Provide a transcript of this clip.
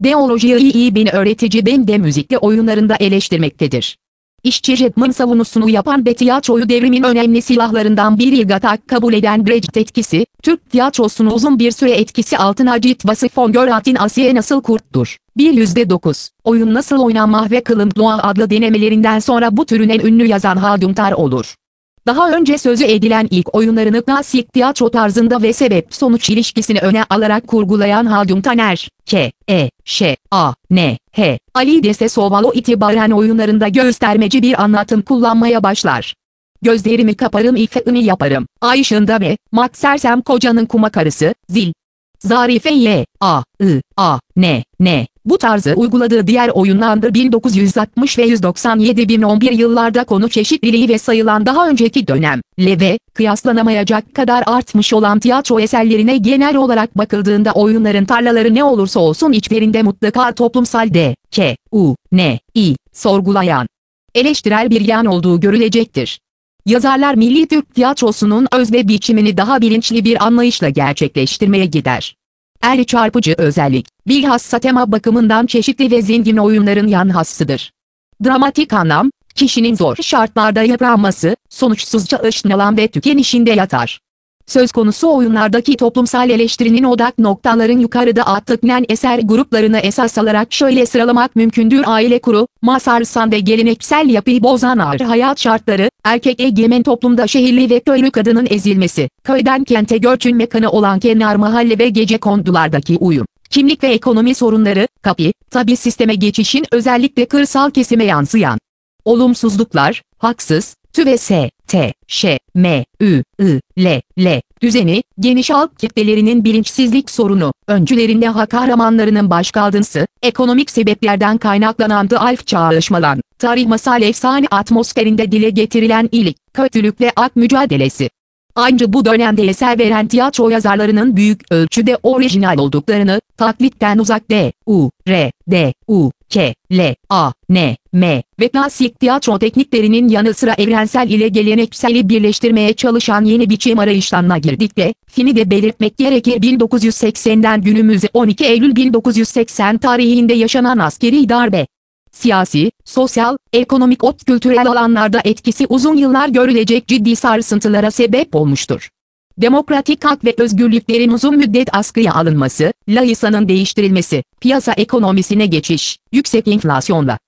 Ideolojiyi iyi bir öğretici hem de müzikle oyunlarında eleştirmektedir. İşçi Redman savunusunu yapan ve tiyatroyu devrimin önemli silahlarından biri olarak kabul eden Brecht etkisi, Türk tiyatrosunu uzun bir süre etkisi altına citvası von Gorath'in Asiye Nasıl Kurt'tur. 1-9. Oyun nasıl oynanma ve Kılımbloğa adlı denemelerinden sonra bu türün en ünlü yazan Halduntar olur. Daha önce sözü edilen ilk oyunlarını klasik tiyatro tarzında ve sebep-sonuç ilişkisini öne alarak kurgulayan Haldun Taner, K.E.Ş.A.N.H. Ali Dese Sovalo itibaren oyunlarında göstermeci bir anlatım kullanmaya başlar. Gözlerimi kaparım ifadını yaparım. Ay ışığında ve Maksersem kocanın kuma karısı, zil. Zarife Y.A.I.A.N.N. Bu tarzı uyguladığı diğer oyunlardır 1960 ve 197-2011 yıllarda konu çeşitliliği ve sayılan daha önceki dönemle ve kıyaslanamayacak kadar artmış olan tiyatro eserlerine genel olarak bakıldığında oyunların tarlaları ne olursa olsun içlerinde mutlaka toplumsal D.K.U.N.İ sorgulayan, eleştirel bir yan olduğu görülecektir. Yazarlar Milli Türk Tiyatrosu'nun özne biçimini daha bilinçli bir anlayışla gerçekleştirmeye gider. Çarpıcı özellik, bilhassa tema bakımından çeşitli ve zengin oyunların yan hassıdır. Dramatik anlam, kişinin zor şartlarda yıpranması, sonuçsuzca ışınlanan ve tükenişinde yatar. Söz konusu oyunlardaki toplumsal eleştirinin odak noktaların yukarıda attıknen eser gruplarını esas alarak şöyle sıralamak mümkündür: aile kuru, masarsan ve geleneksel yapıyı bozan ağır hayat şartları, erkek egemen toplumda şehirli ve köylü kadının ezilmesi, köyden kente göçün mekanı olan kenar mahalle ve gecekondulardaki uyum, kimlik ve ekonomi sorunları, tabi sisteme geçişin özellikle kırsal kesime yansıyan olumsuzluklar, haksız, L düzeni, geniş halk kitlelerinin bilinçsizlik sorunu, öncülerinde kahramanlarının başkaldırısı, ekonomik sebeplerden kaynaklanan alf çağrışmalan, tarih masal efsane atmosferinde dile getirilen iyilik, kötülükle ak mücadelesi. Ancak bu dönemde eser veren tiyatro yazarlarının büyük ölçüde orijinal olduklarını, taklitten uzak D.U.R.D.U.K.L.A.N.M. ve klasik tiyatro tekniklerinin yanı sıra evrensel ile gelenekseli birleştirmeye çalışan yeni biçim arayışlarına girdikte, fini de belirtmek gerekir. 1980'den günümüze 12 Eylül 1980 tarihinde yaşanan askeri darbe, siyasi, sosyal, ekonomik kültürel alanlarda etkisi uzun yıllar görülecek ciddi sarsıntılara sebep olmuştur. Demokratik hak ve özgürlüklerin uzun müddet askıya alınması, layisanın değiştirilmesi, piyasa ekonomisine geçiş, yüksek enflasyonla